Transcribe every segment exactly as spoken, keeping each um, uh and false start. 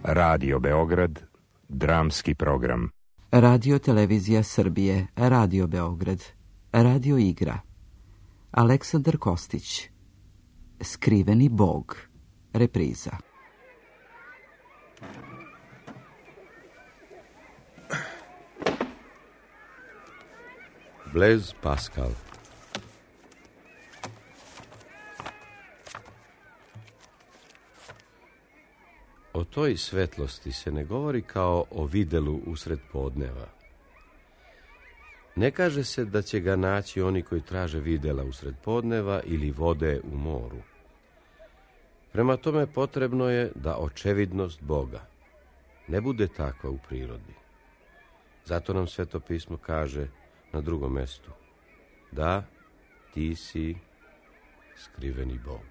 Radio Beograd, dramski program. Radio Televizija Srbije, Radio Beograd, Radio Igra. Aleksandar Kostić, Skriveni Bog, repriza. Blaise Pascal. O toj svetlosti se ne govori kao o videlu usred podneva. Ne kaže se da će ga naći oni koji traže videla usred podneva ili vode u moru. Prema tome potrebno je da očevidnost Boga ne bude takva u prirodi. Zato nam Sveto pismo kaže na drugom mestu: da, ti si skriveni Bog.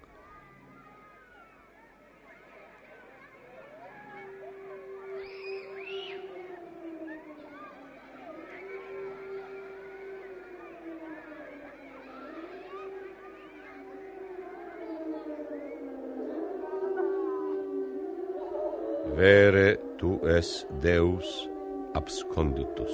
Vere tu es Deus absconditus.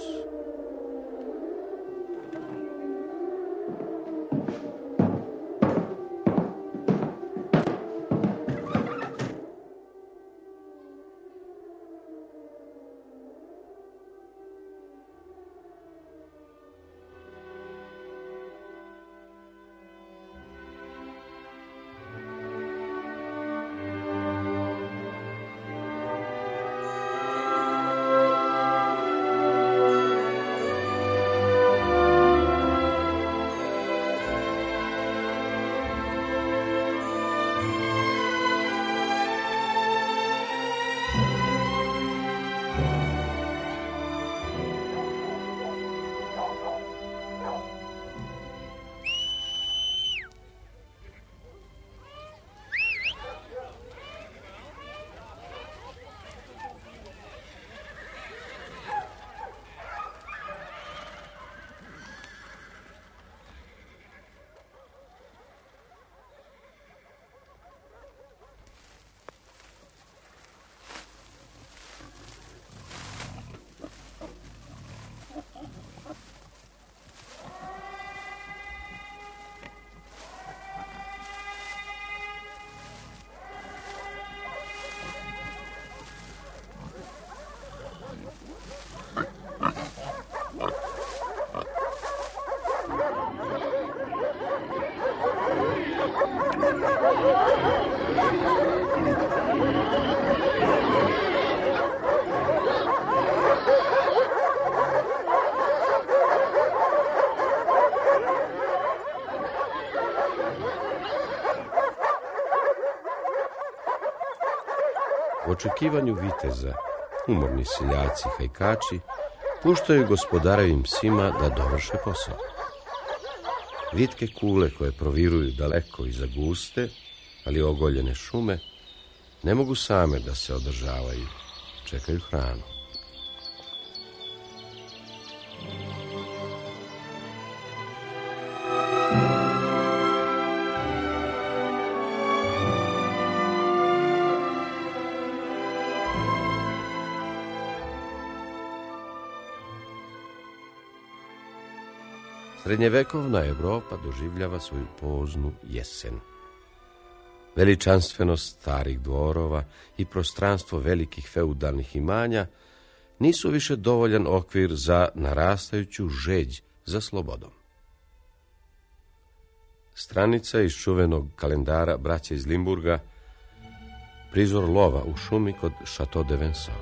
U očekivanju viteza, umorni seljaci hajkači puštaju gospodarovim psima da dovrše posao. Vitke kule koje proviruju daleko iza guste, ali ogoljene šume, ne mogu same da se održavaju, čekaju hranu. Srednjevekovna Evropa doživljava svoju poznu jesen. Veličanstvenost starih dvorova i prostranstvo velikih feudalnih imanja nisu više dovoljan okvir za narastajuću žeđ za slobodom. Stranica iz čuvenog kalendara braće iz Limburga, prizor lova u šumi kod Chateau de Vincennes.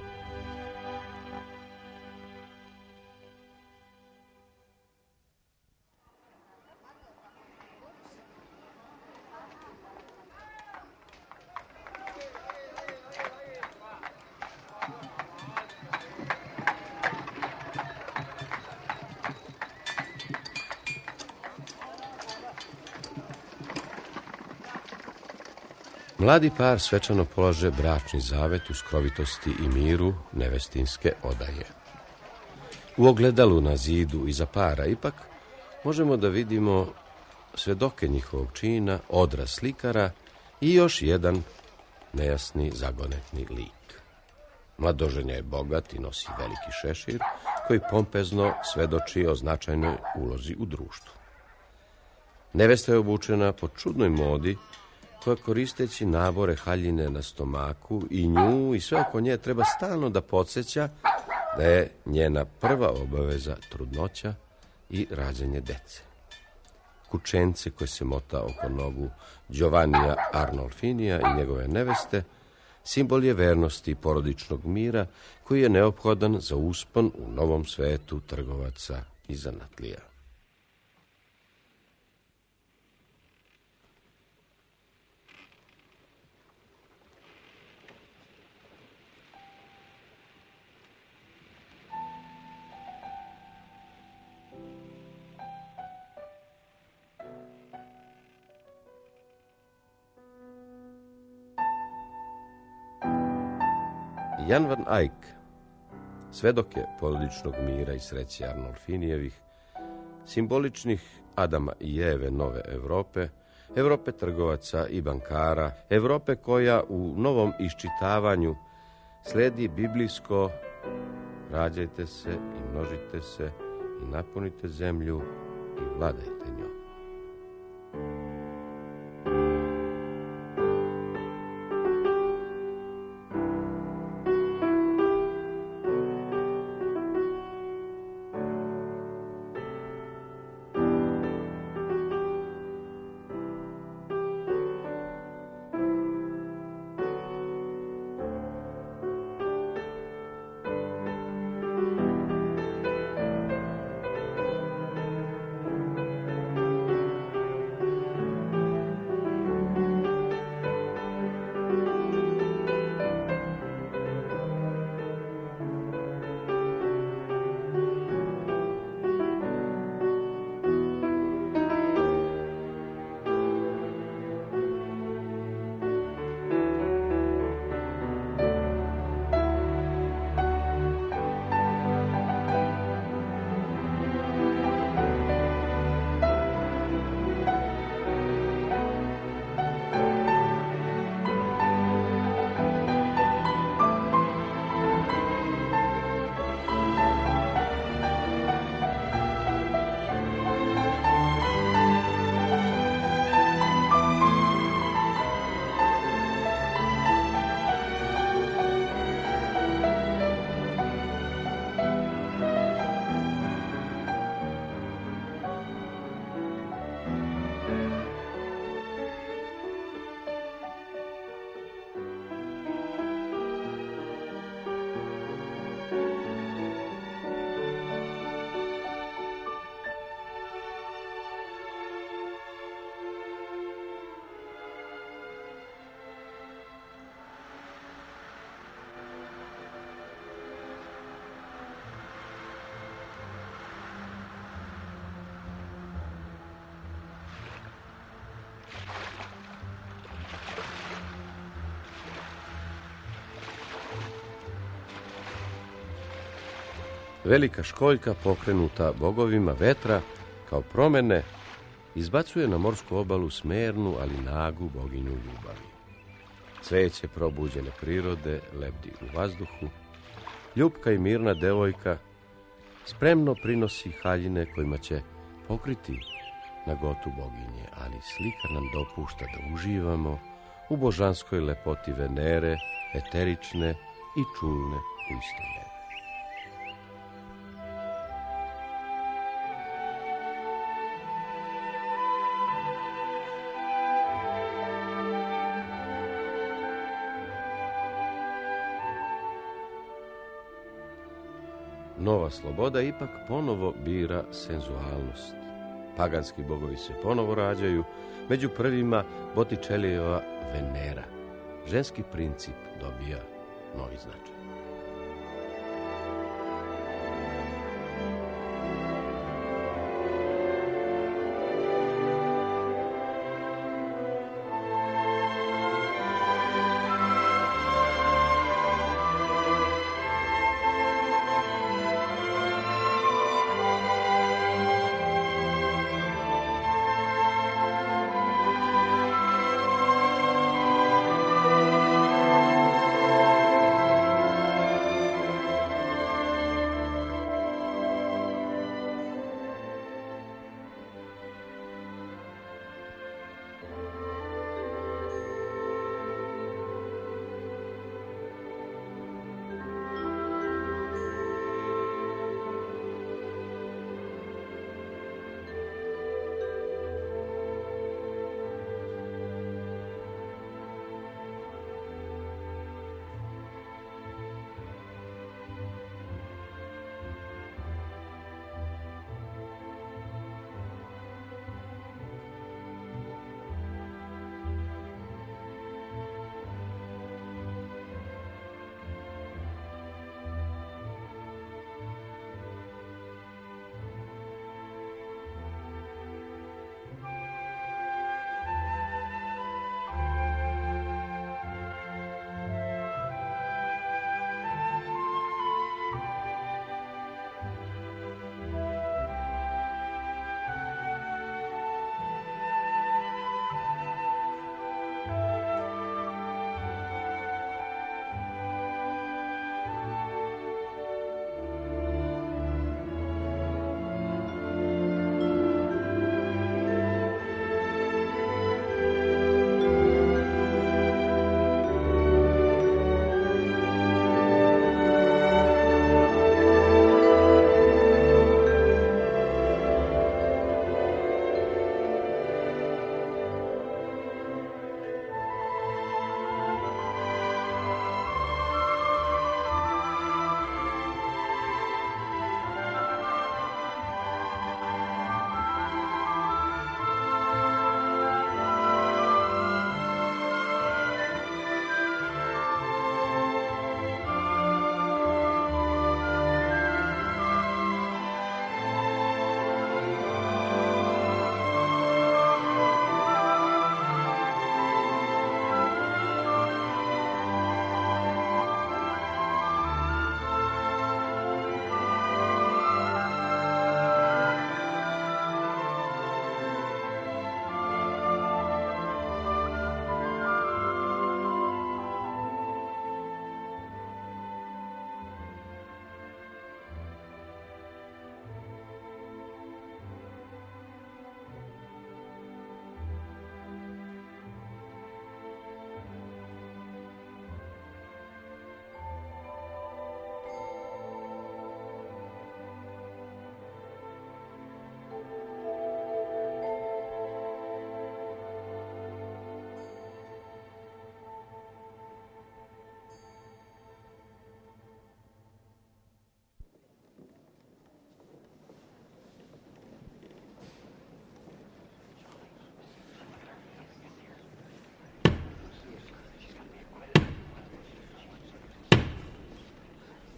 Mladi par svečano polaže bračni zavet u skrovitosti i miru nevestinske odaje. U ogledalu na zidu iza para ipak možemo da vidimo svedoke njihovog čina, odraz slikara i još jedan nejasni zagonetni lik. Mladoženja je bogat i nosi veliki šešir, koji pompezno svedoči o značajnoj ulozi u društvu. Nevesta je obučena po čudnoj modi, koja koristeći nabore haljine na stomaku i nju i sve oko nje treba stalno da podsjeća da je njena prva obaveza trudnoća i rađanje dece. Kučence koje se mota oko nogu Giovannija Arnolfinija i njegove neveste simbol je vernosti i porodičnog mira koji je neophodan za uspon u novom svetu trgovaca i zanatlija. Jan van Eyck, svedok je porodičnog mira i sreće Arnolfinijevih, simboličnih Adama i Eve nove Evrope, Evrope trgovaca i bankara, Evrope koja u novom iščitavanju sledi biblijsko rađajte se i množite se i napunite zemlju i vladajte njom. Velika školjka pokrenuta bogovima vetra kao promene izbacuje na morsku obalu smernu, ali nagu boginju ljubavi. Cveće probuđene prirode lebdi u vazduhu. Ljubka i mirna devojka spremno prinosi haljine kojima će pokriti nagotu boginje, ali slika nam dopušta da uživamo u božanskoj lepoti Venere, eterične i čulne u isto vreme. Nova sloboda ipak ponovo bira senzualnost. Paganski bogovi se ponovo rađaju, među prvima Botticellijeva Venera. Ženski princip dobija novi značaj.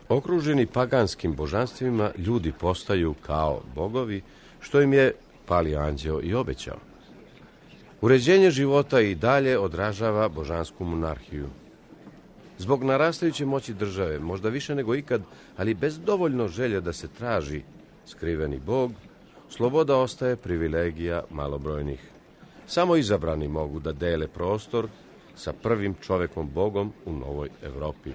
Okruženi paganskim božanstvima, ljudi postaju kao bogovi, što im je pali anđeo i obećao. Uređenje života i dalje odražava božansku monarhiju. Zbog narastajuće moći države, možda više nego ikad, ali bez dovoljno želje da se traži skriveni bog, sloboda ostaje privilegija malobrojnih. Samo izabrani mogu da dele prostor sa prvim čovekom bogom u novoj Evropi.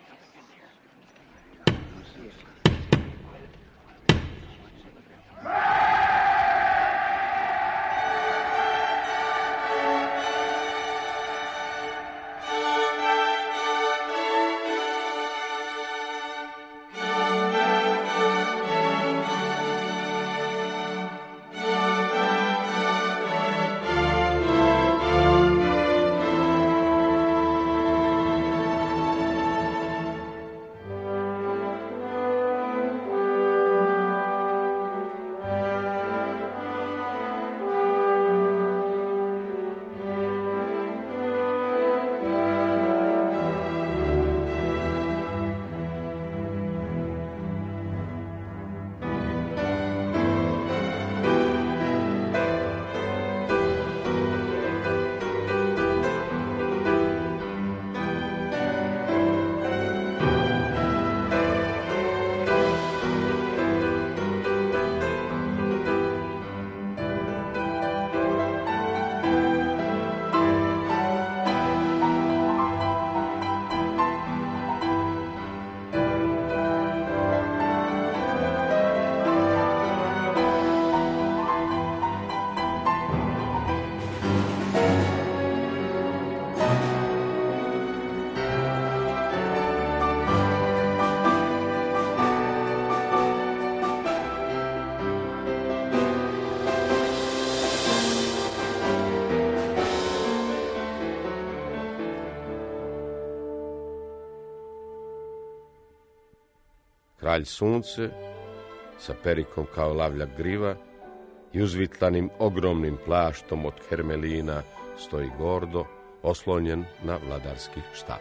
Kralj sunce, sa perikom kao lavljak griva i uzvitlanim ogromnim plaštom od hermelina, stoji gordo, oslonjen na vladarski štap.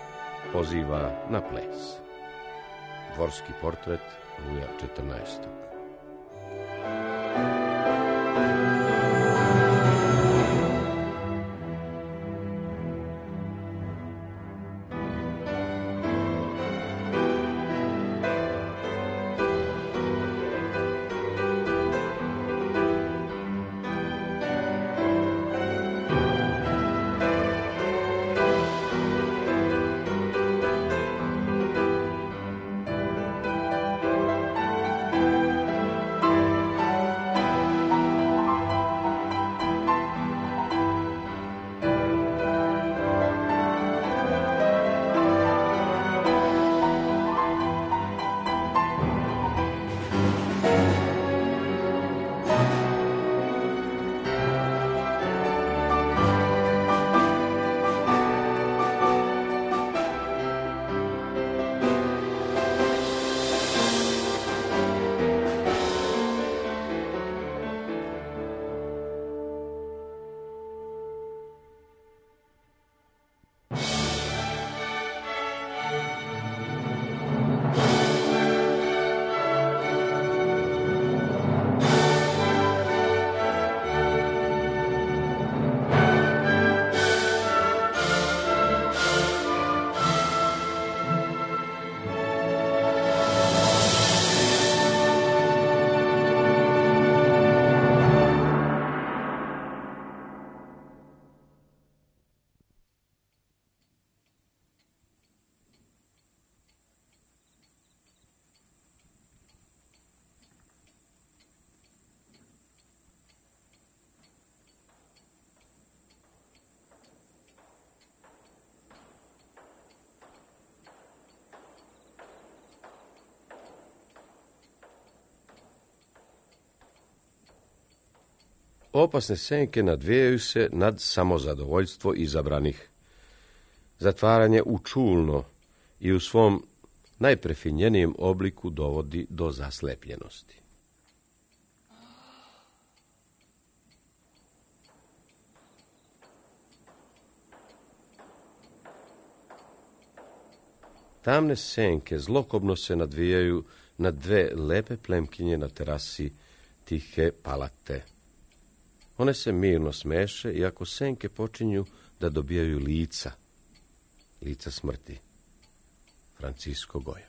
Poziva na ples. Dvorski portret Luja četrnaestog. Opasne senke nadvijaju se nad samozadovoljstvo izabranih. Zatvaranje u čulno i u svom najprefinjenijem obliku dovodi do zaslepljenosti. Tamne senke zlokobno se nadvijaju na dve lepe plemkinje na terasi tihe palate. One se mirno smeše, iako senke počinju da dobijaju lica. Lica smrti. Francisco Goya.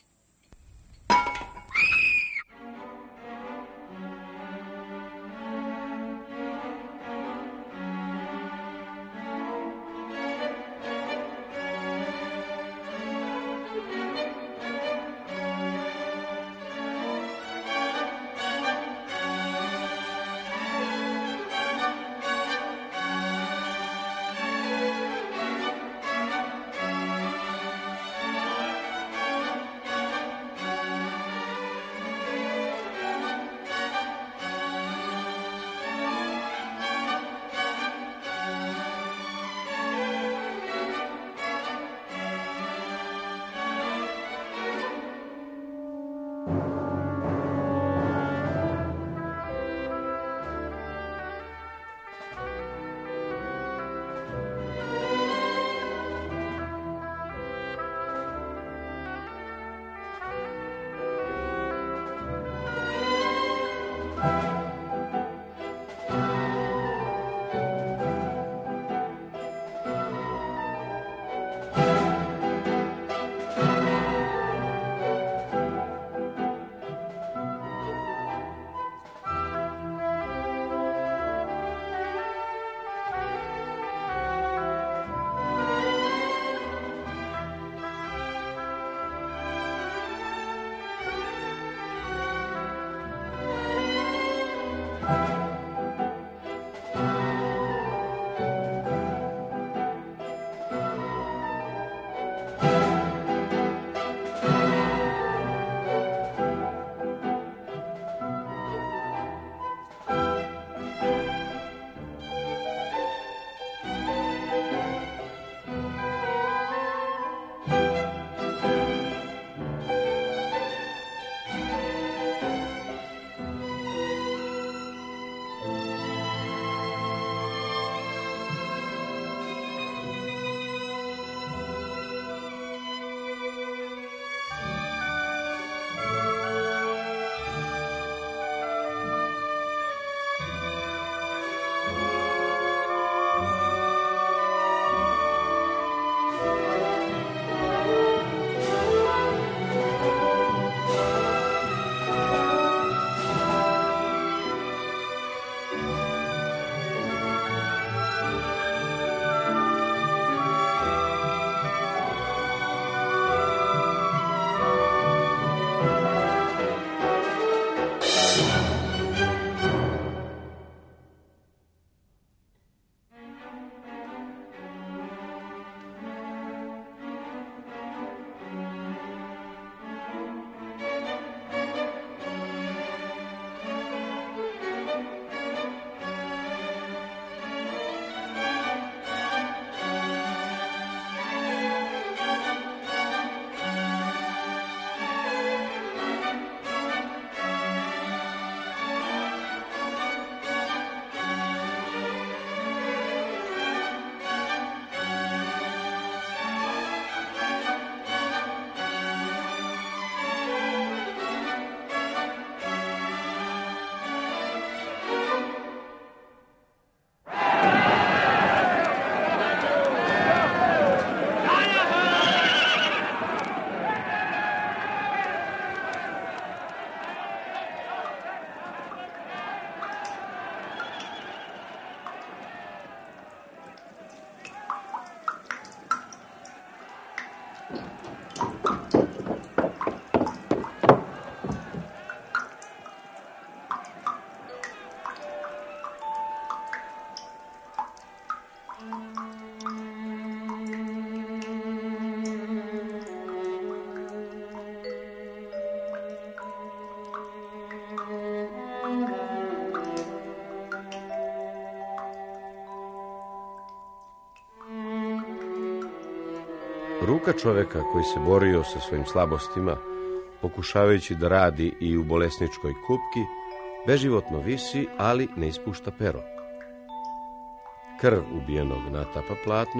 Ruka čovjeka koji se borio sa svojim slabostima, pokušavajući da radi i u bolesničkoj kupki, beživotno visi, ali ne ispušta pero. Krv ubijenog natapa platno,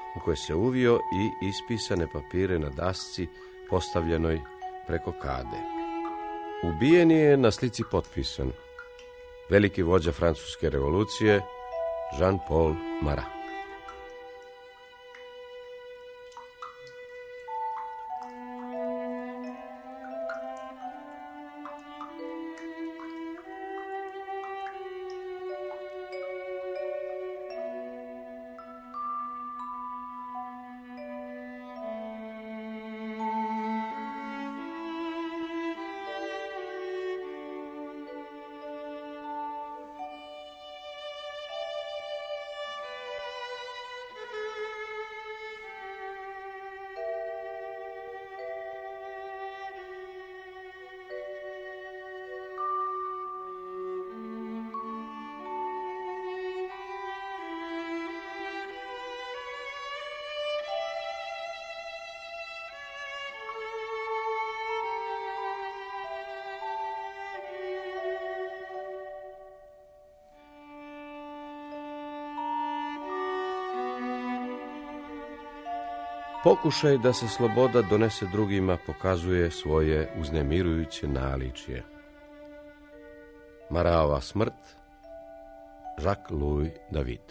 u koje se uvio i ispisane papire na dasci postavljenoj preko kade. Ubijen je na slici potpisan veliki vođa francuske revolucije Jean-Paul Marat. Pokušaj da se sloboda donese drugima pokazuje svoje uznemirujuće naličje. Maratova smrt, Jacques-Louis David.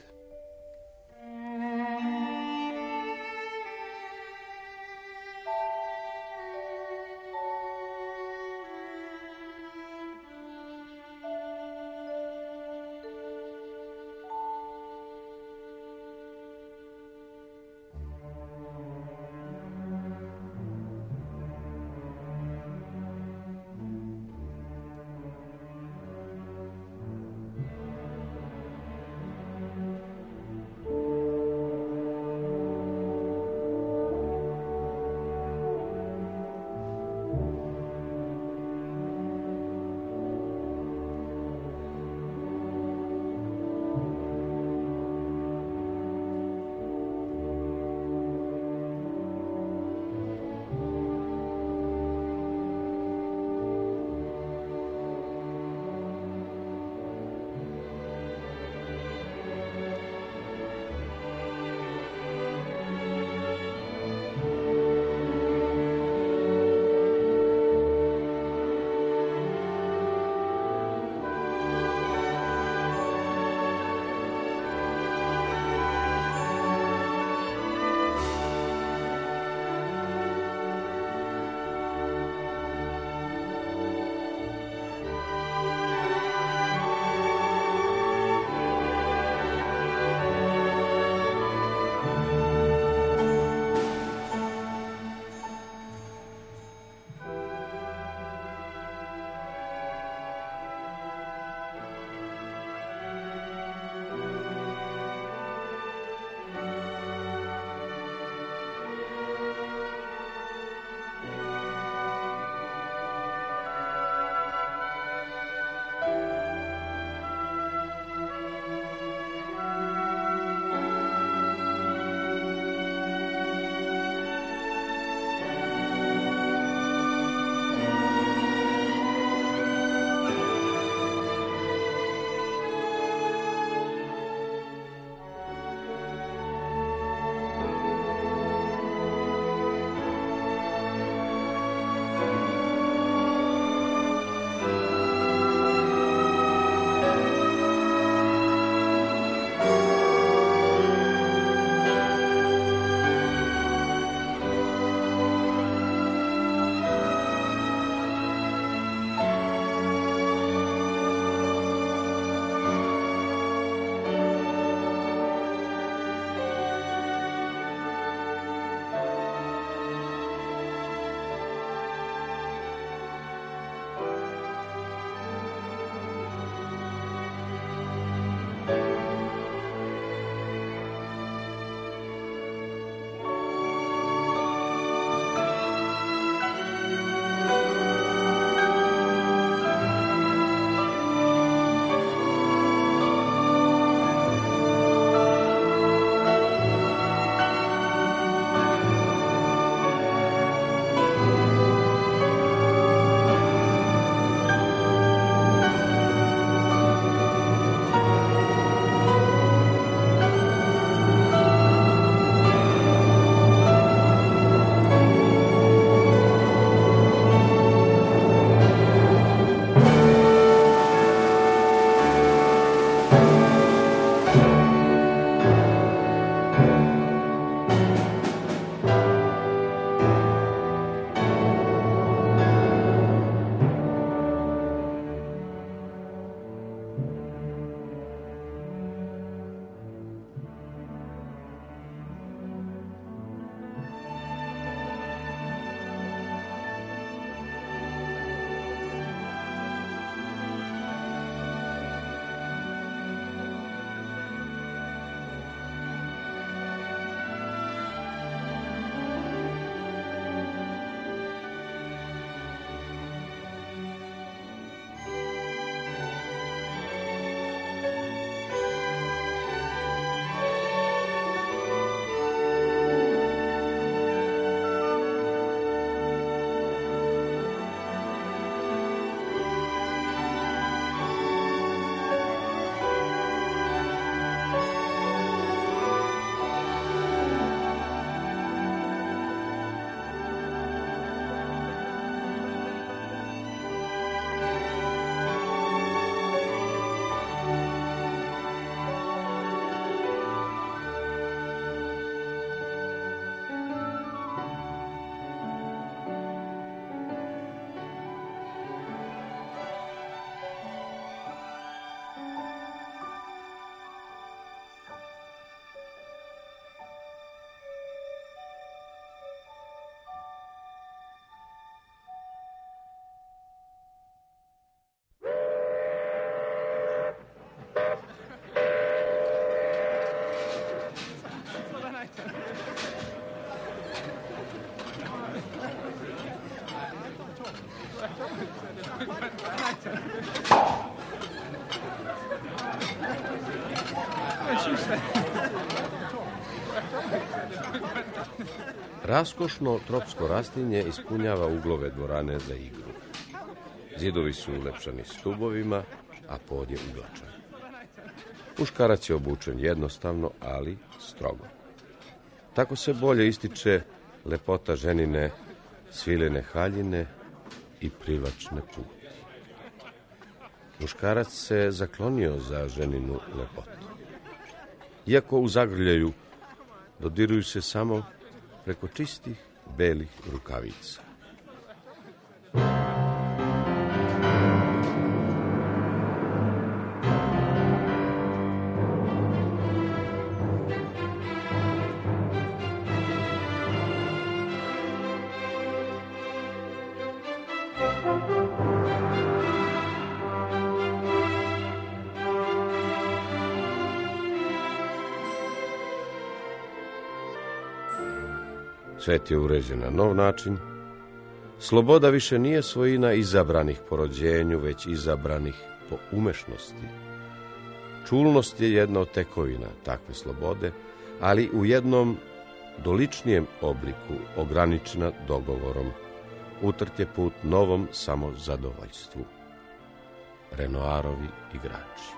Raskošno tropsko rastinje ispunjava uglove dvorane za igru. Zidovi su ulepšani stubovima, a pod je uglačan. Muškarac je obučen jednostavno, ali strogo. Tako se bolje ističe lepota ženine svilene haljine i privlačne puti. Muškarac se zaklonio za ženinu lepotu. Iako u zagrljaju dodiruju se samo preko čistih belih rukavica. Svet je uređen na nov način. Sloboda više nije svojina izabranih po rođenju, već izabranih po umešnosti. Čulnost je jedna od tekovina takve slobode, ali u jednom doličnijem obliku, ograničena dogovorom. Utrt je put novom samozadovoljstvu. Renoirovi igrači.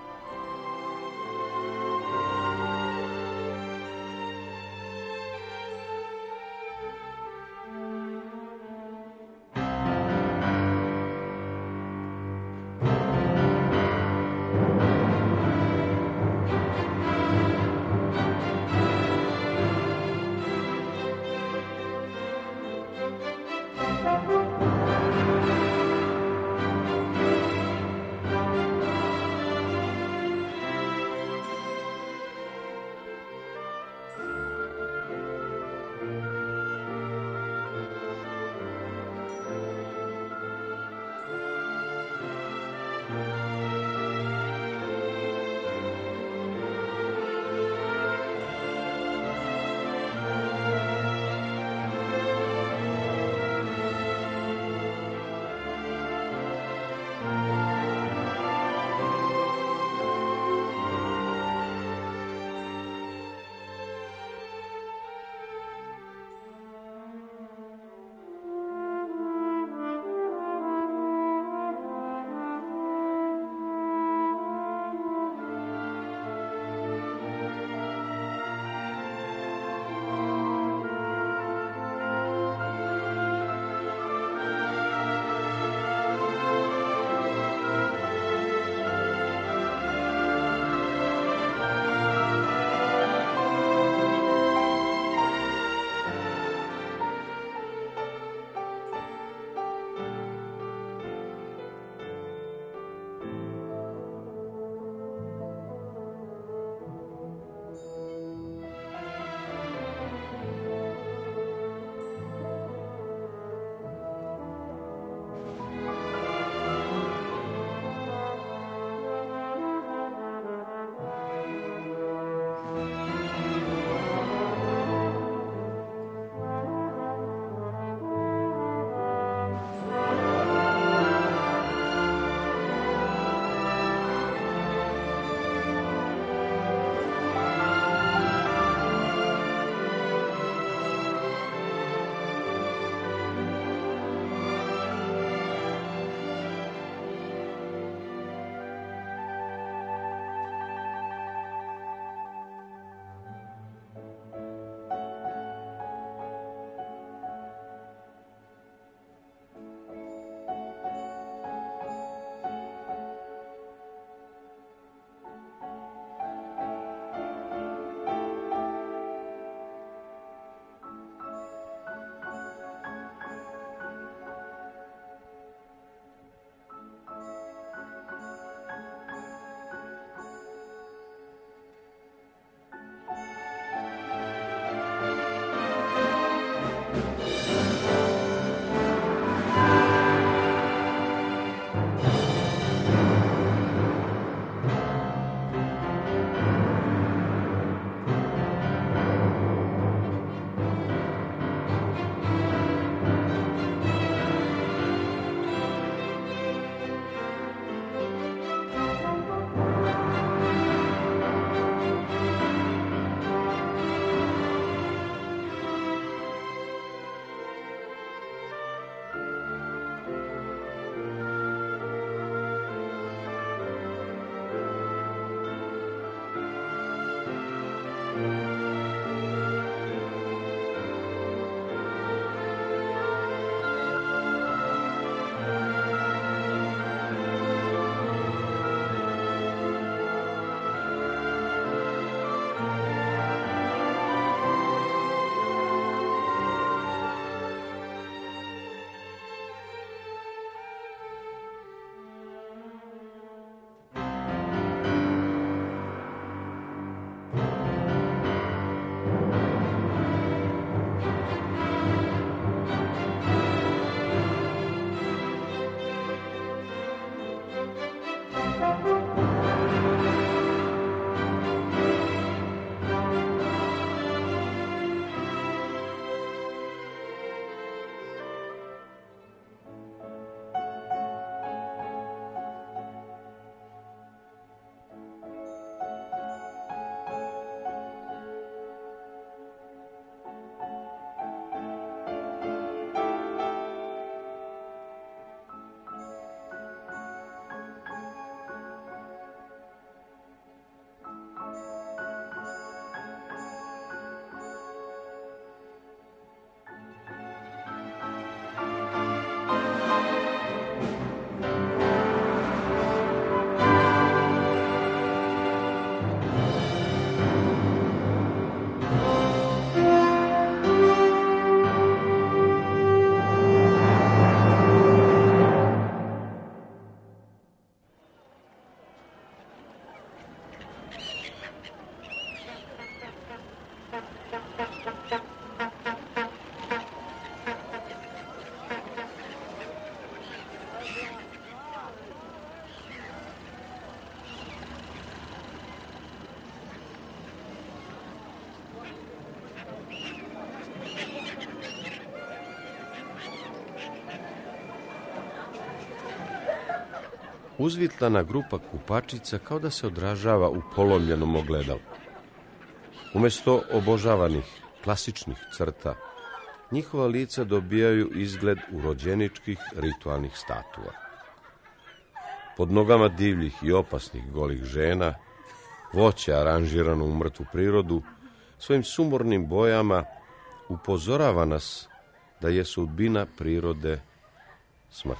uzvitlana grupa kupačica kao da se odražava u polomljenom ogledalu. Umjesto obožavanih klasičnih crta, njihova lica dobijaju izgled urođeničkih ritualnih statua. Pod nogama divljih i opasnih golih žena, voće aranžirano u mrtvu prirodu, svojim sumornim bojama upozorava nas da je sudbina prirode smrt.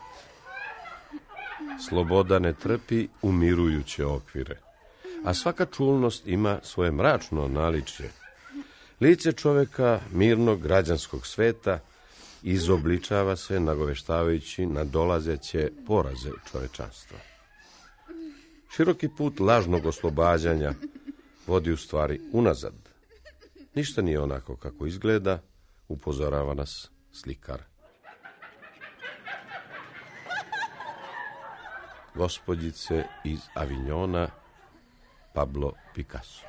Sloboda ne trpi umirujuće okvire, a svaka čulnost ima svoje mračno naličje. Lice čovjeka mirnog građanskog sveta izobličava se nagoveštavajući nadolazeće poraze čovečanstva. Široki put lažnog oslobađanja vodi u stvari unazad. Ništa nije onako kako izgleda, upozorava nas slikar. Gospođice iz Avignona, Pablo Picasso.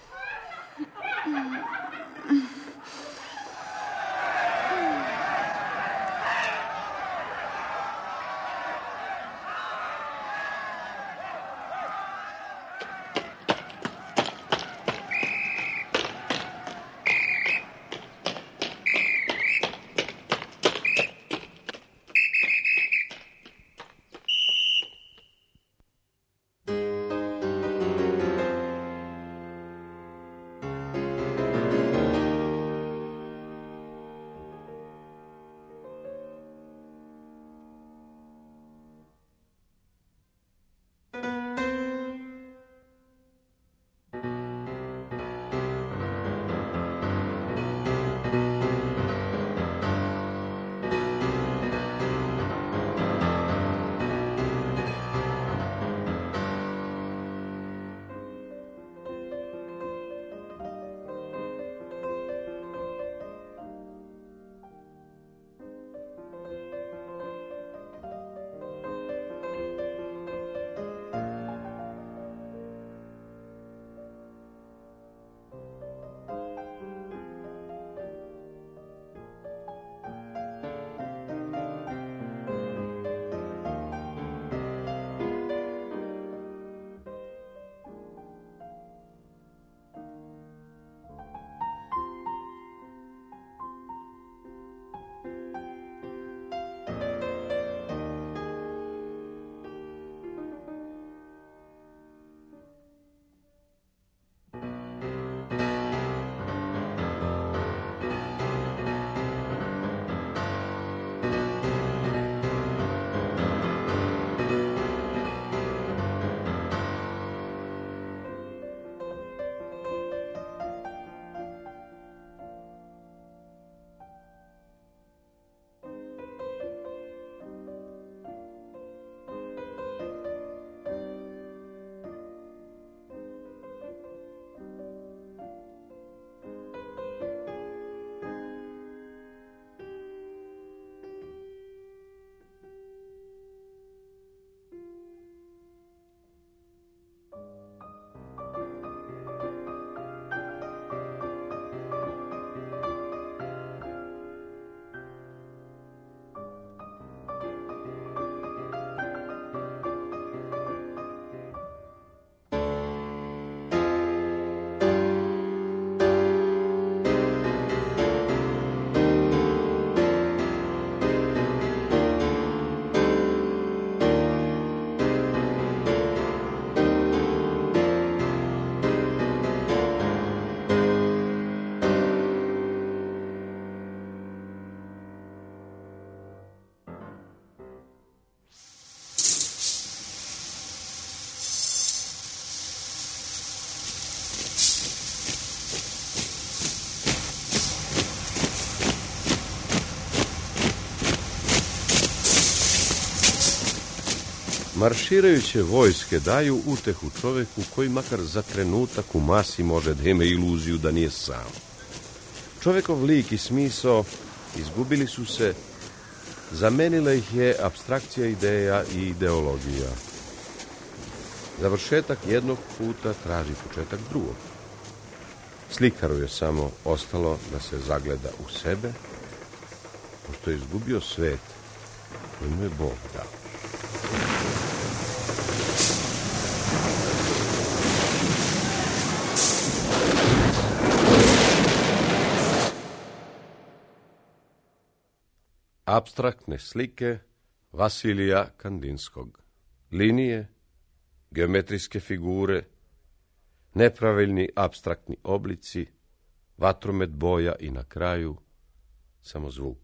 Marširajuće vojske daju utehu čovjeku koji makar za trenutak u masi može da ima iluziju da nije sam. Čovjekov lik i smisao izgubili su se, zamenila ih je apstrakcija ideja i ideologija. Završetak jednog puta traži početak drugog. Slikaru je samo ostalo da se zagleda u sebe, pošto je izgubio svet koji mu je Bog dao. Apstraktne slike Vasilija Kandinskog. Linije, geometrijske figure, nepravilni apstraktni oblici, vatromet boja i na kraju samo zvuk.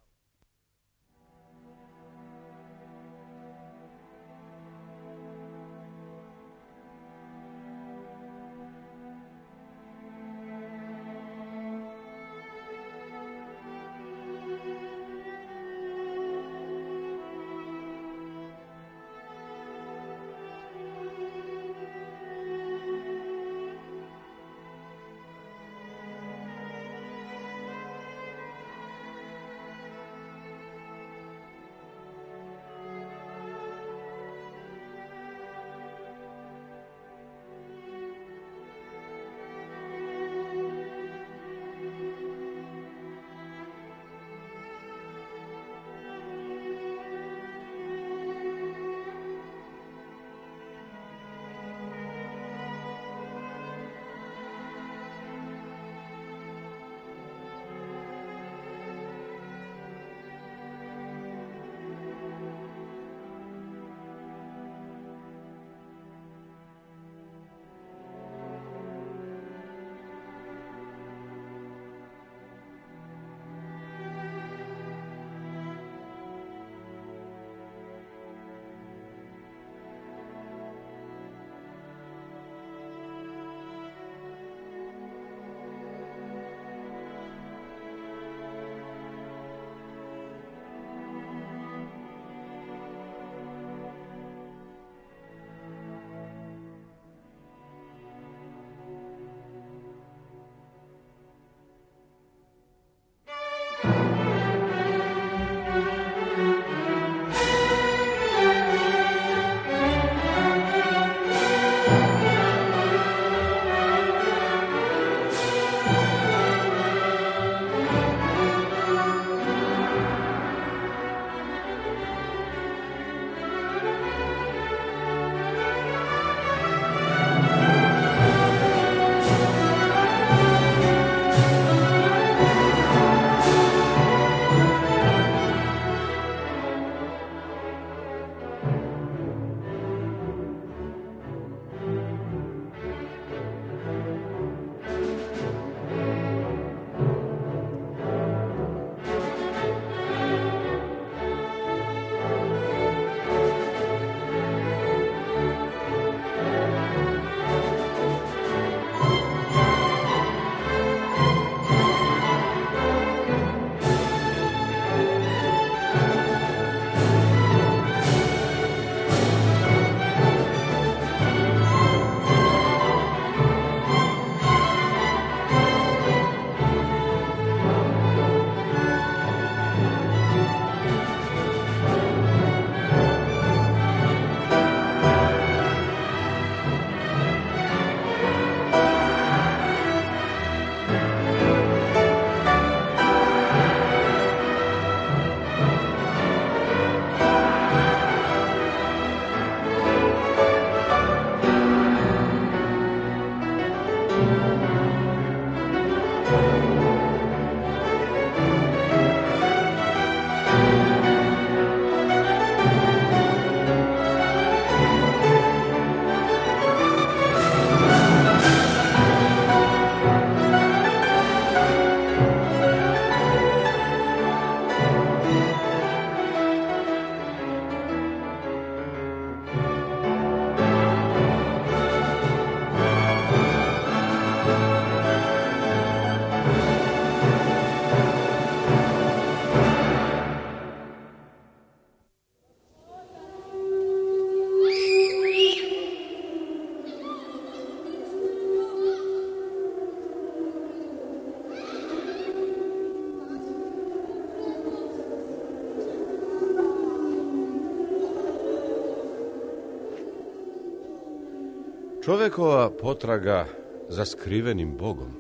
Čovekova potraga za skrivenim Bogom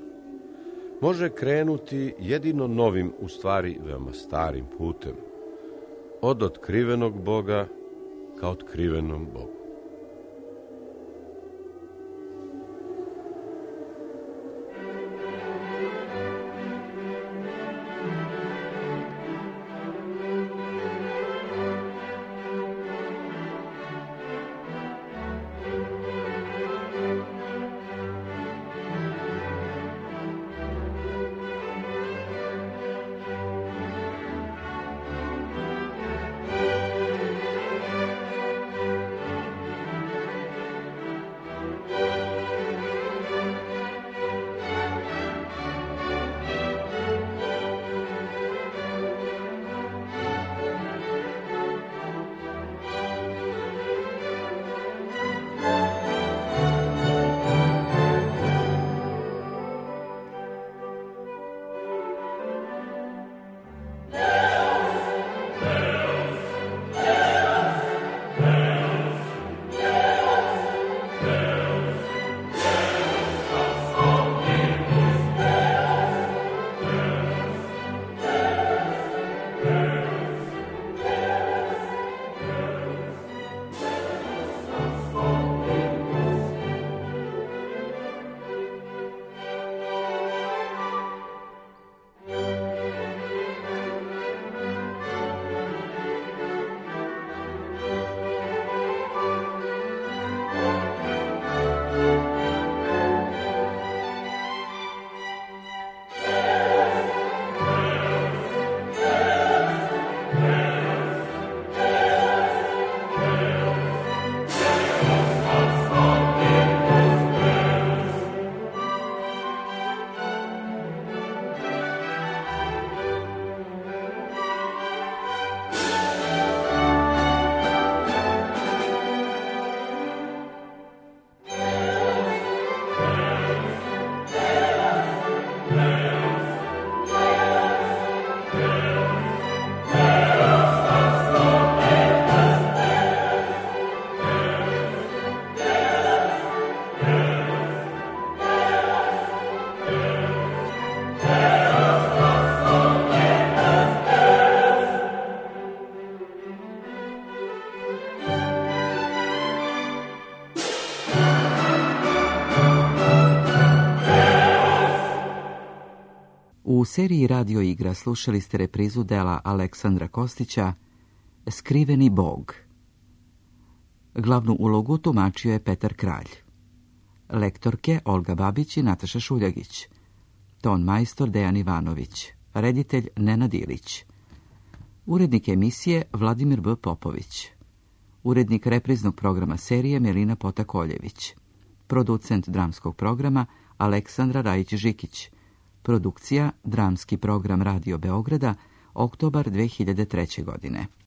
može krenuti jedino novim, u stvari veoma starim putem, od otkrivenog Boga ka otkrivenom Bogu. U seriji Radio igra slušali ste reprizu dela Aleksandra Kostića Skriveni bog. Glavnu ulogu tumačio je Petar Kralj. Lektorke Olga Babić i Nataša Šuljagić. Ton majstor Dejan Ivanović. Reditelj Nenad Ilić. Urednik emisije Vladimir B. Popović. Urednik repriznog programa serije Melina Potakoljević. Producent dramskog programa Aleksandra Rajić-Žikić. Produkcija Dramski program Radio Beograda, oktobar dve hiljade treće. godine.